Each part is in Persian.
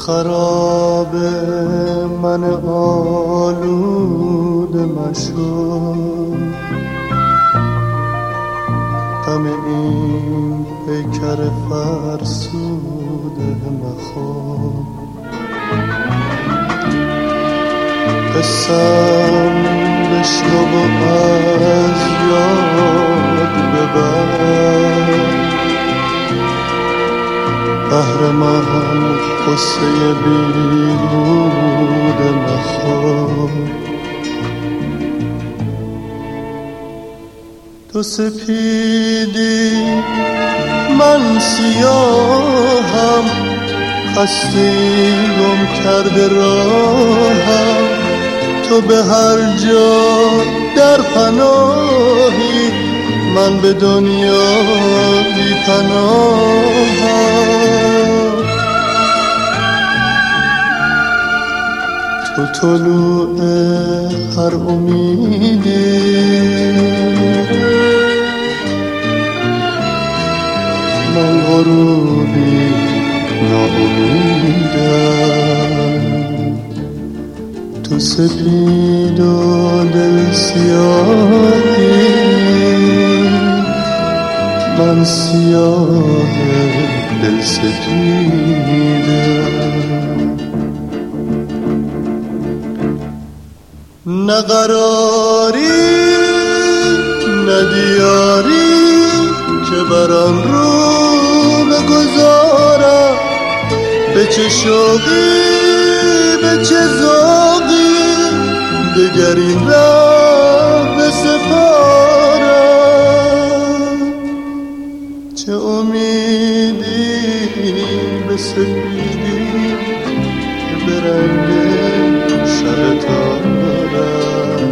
خراب من آلوده مشو، غم این پیکر فرسوده مخور. قسم بشنو و از یاد ببر، قهرمان قصه بیهوده مخور. تو سپیدی من سیاهم، خسته گم کرده راهم. تو به هر جا در پناهی، من به دنیا بی پناهم. تو طلوع هر امیدی، من غروبی ناامیدم. تو سپید و دل سیاهی، من سیاه دل سپیدم. نه قراری نه دیاری که بران رو بگذارم، به چه شوقی به چه ذوقی دگر این ره بسپارم. چه امیدی به سپیدی که برنگ شب تارم.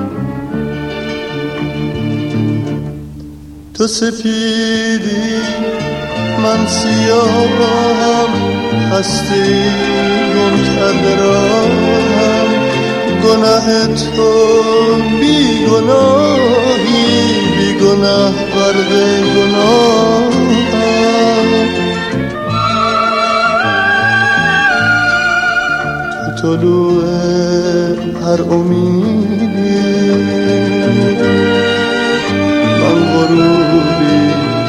تو سپیدی من سیاهم، خسته گم کرده راهم. گناه تو بی گناهی، بی گناه غرق گناهم. تو طلوع هر امیدی، من غروبی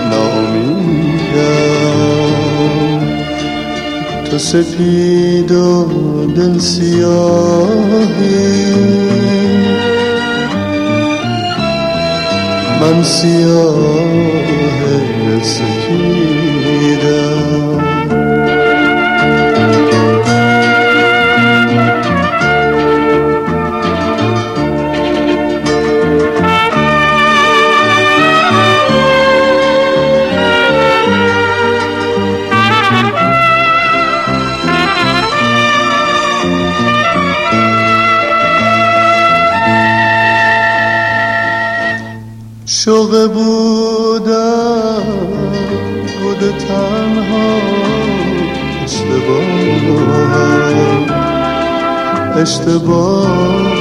ناامیدم. تو سپید و دل سیاهی، من سیاه دل سپیدم. شوق بودم بود تنها، اشتباه.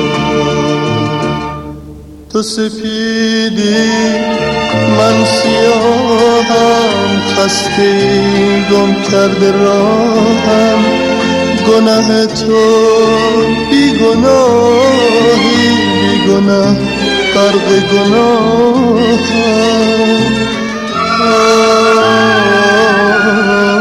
تو سپیدی من سیاهم، خسته گم کرده راهم. گناه تو بی گناهی، بی گناه غرق گناهم.